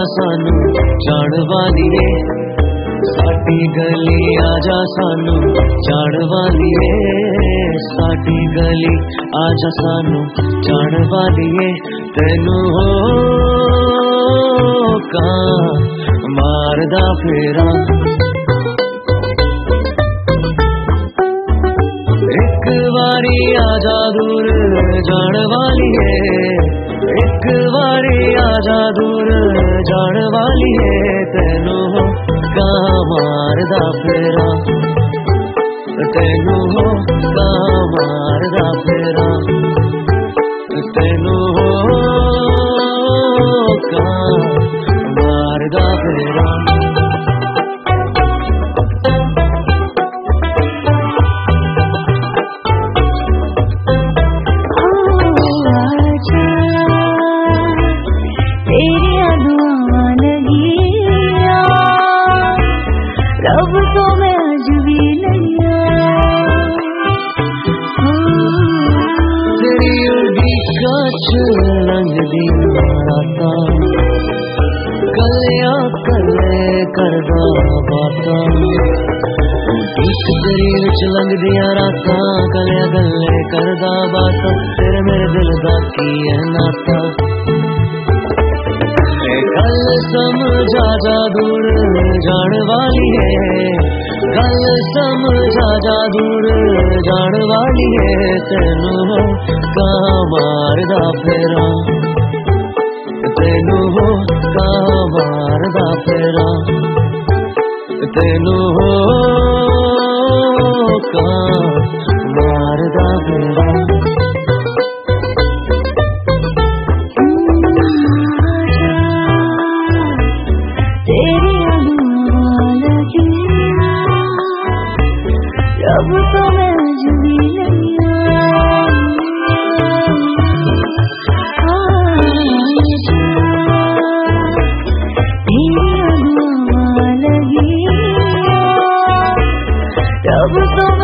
सानू जान वालिए, साडी गली आजा सानू जान वालिए, साडी गली आजा सानू जान वालिए। तेनू हो का मारदा फेरा, एक बारी आजा दूर जान वालिए, एक बारी आजा दूर जान वालिए। तेनू हो का मारदा फेरा, तेनू हो का मारदा फेरा, तेनू हो का मारदा फेरा। रब तो मैं आज भी नहीं तेरी उड़ीसा लंग दी राता, कलिया कले करदा बाता, तेरी विच लंग दिया राता, कलिया गले करदा बाता। तेरे मेरे दिल दा की है नाता, गल समझा जा दूर जान वाली है, गल समझा जा दूर जान वाली है। तेनू हो का मारदा फेरा, तेनू हो का मारदा फेरा, तेनू हो का मारदा फेरा। रब तो मैं आज भी नहीं तेरी अगुआ लगी, रब तो